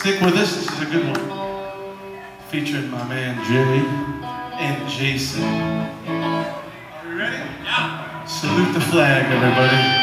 Stick with us, this is a good one. Featuring my man Jay and Jason. Are we ready? Yeah. Salute the flag, everybody.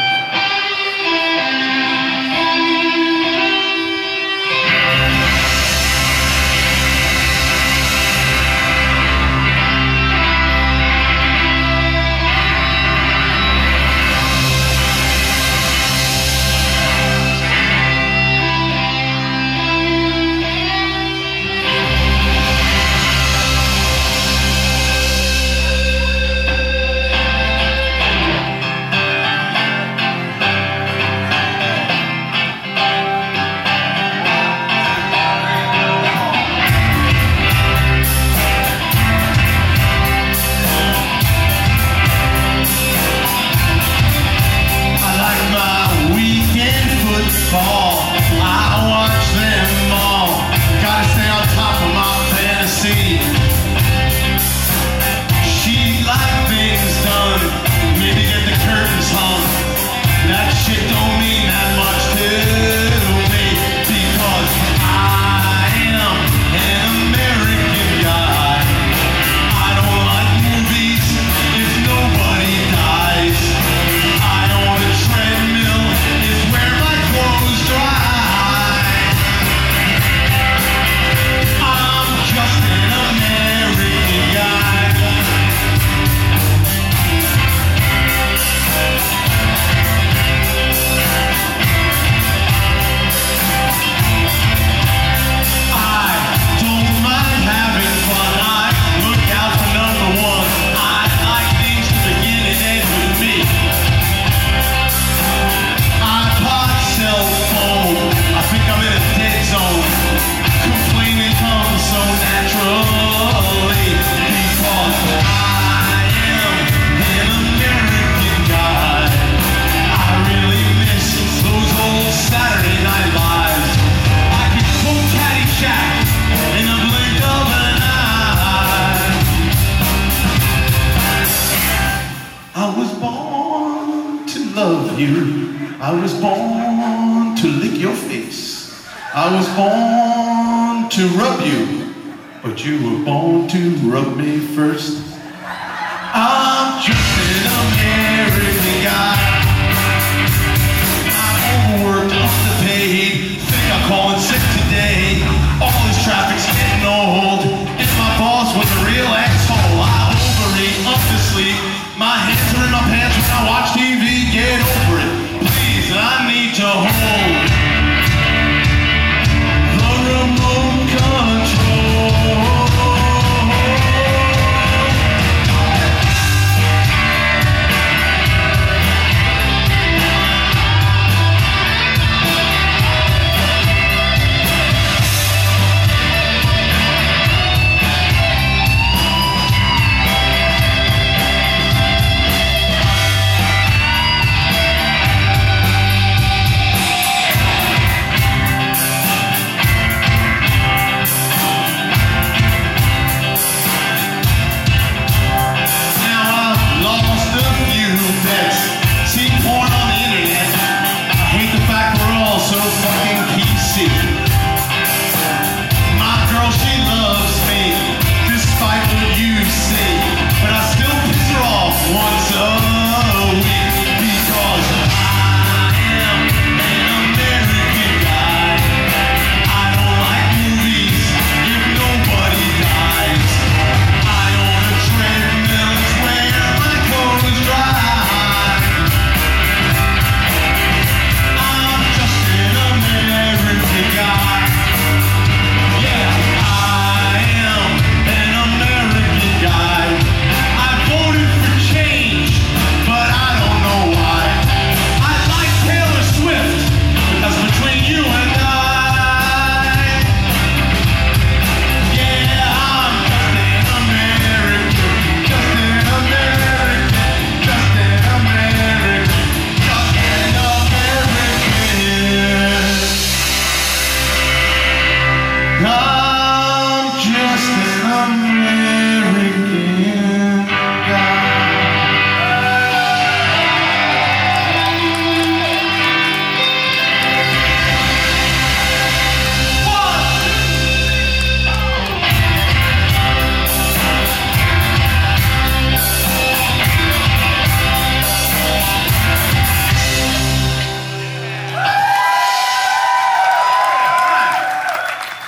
I was born to lick your face. I was born to rub you, but you were born to rub me first. I'm just an American guy. I'm overworked, underpaid. Think I'm calling sick today. All this traffic's getting old. If my boss was a real asshole, I overeat, undersleep. My hands are in my pants when I watch TV. Get over it, please. I need to hold the remote control.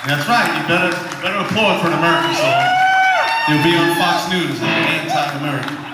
That's right. You better applaud for an American song. You'll be on Fox News, anti-American.